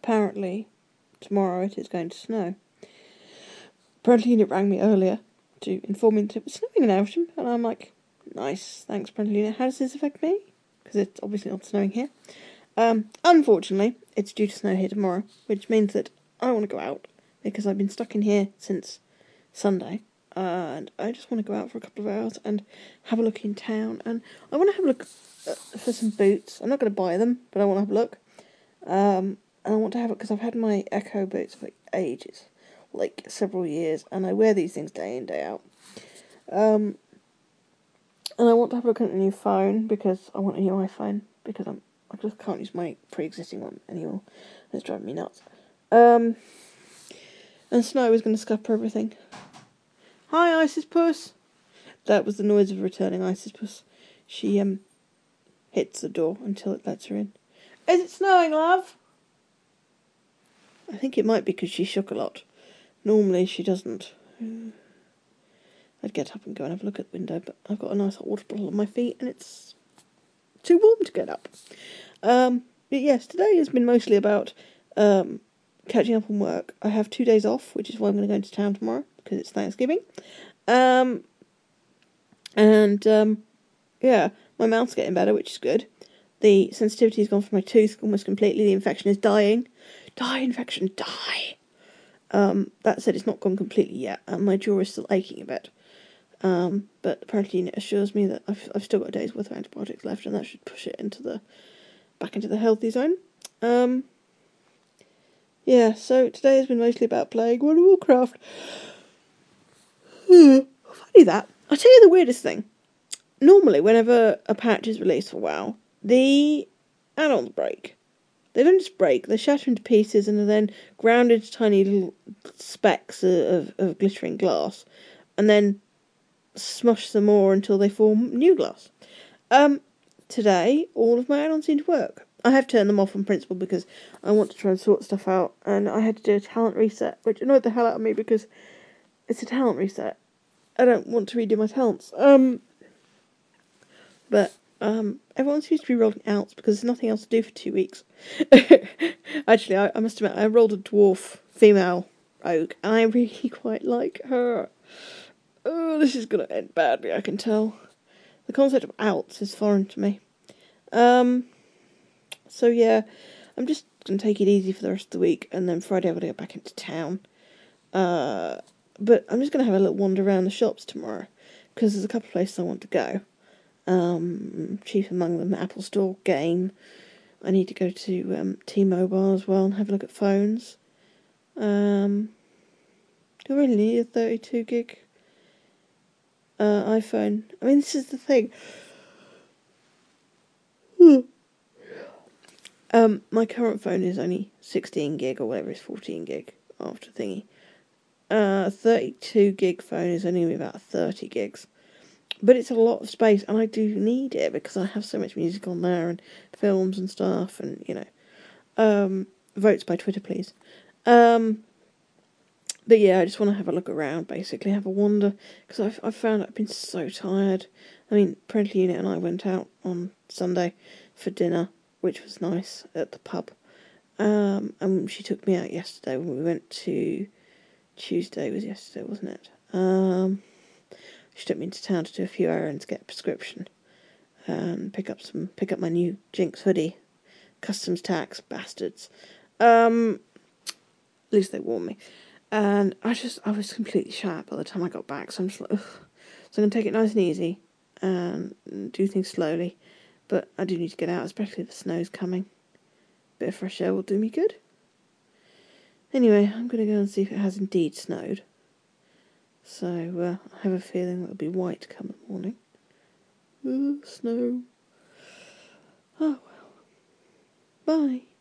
apparently tomorrow it is going to snow. Brandolina rang me earlier to inform me that it was snowing in Aylsham, and I'm like, nice, thanks Brandolina. How does this affect me? Because it's obviously not snowing here. Unfortunately, it's due to snow here tomorrow, which means that I want to go out, because I've been stuck in here since Sunday, and I just want to go out for a couple of hours and have a look in town, and I want to have a look for some boots. I'm not going to buy them, but I want to have a look, and I want to have it because I've had my Echo boots for ages, like several years, and I wear these things day in, day out. And I want to have a look at a new phone, because I want a new iPhone, because I just can't use my pre-existing one anymore. It's driving me nuts. And snow is going to scupper everything. Hi, Isis Puss! That was the noise of returning Isis Puss. She, hits the door until it lets her in. Is it snowing, love? I think it might be because she shook a lot. Normally she doesn't. I'd get up and go and have a look at the window, but I've got a nice hot water bottle on my feet and it's too warm to get up. But yes, today has been mostly about catching up on work. I have 2 days off, which is why I'm going to go into town tomorrow, because it's Thanksgiving. Yeah, my mouth's getting better, which is good. The sensitivity has gone from my tooth almost completely. The infection is dying. Die, infection, die! That said, it's not gone completely yet, and my jaw is still aching a bit. But apparently it assures me that I've still got a day's worth of antibiotics left, and that should push it back into the healthy zone. Yeah, so today has been mostly about playing World of Warcraft. Funny that. I'll tell you the weirdest thing. Normally, whenever a patch is released for WoW, the add-ons break. They don't just break, they shatter into pieces and are then ground into tiny little specks of glittering glass, and then smush some more until they form new glass. Today, all of my add-ons seem to work. I have turned them off on principle because I want to try and sort stuff out, and I had to do a talent reset, which annoyed the hell out of me because it's a talent reset. I don't want to redo my talents. But everyone seems to be rolling outs because there's nothing else to do for 2 weeks. Actually, I must admit, I rolled a dwarf female rogue, and I really quite like her. Oh, this is going to end badly, I can tell. The concept of outs is foreign to me. So yeah, I'm just going to take it easy for the rest of the week, and then Friday I'm going to get back into town. But I'm just going to have a little wander around the shops tomorrow, because there's a couple of places I want to go. Chief among them, Apple Store, Game. I need to go to T-Mobile as well and have a look at phones. Do I really need a 32 gig iPhone? I mean, this is the thing. My current phone is only 16 gig or whatever, it's 14 gig after thingy. 32 gig phone is only about 30 gigs. But it's a lot of space, and I do need it because I have so much music on there and films and stuff, and votes by Twitter, please. But yeah, I just want to have a look around, basically, have a wander, because I've found I've been so tired. I mean, Parental Unit and I went out on Sunday for dinner, which was nice, at the pub. And she took me out yesterday when we went to Tuesday was yesterday, wasn't it? She took me into town to do a few errands, get a prescription, and pick up my new Jinx hoodie. Customs tax, bastards. At least they warned me. And I was completely shat by the time I got back, so I'm just like, ugh. So I'm going to take it nice and easy, and do things slowly. But I do need to get out, especially if the snow's coming. Bit of fresh air will do me good. Anyway, I'm going to go and see if it has indeed snowed. So, I have a feeling it'll be white come the morning. Snow. Oh well. Bye.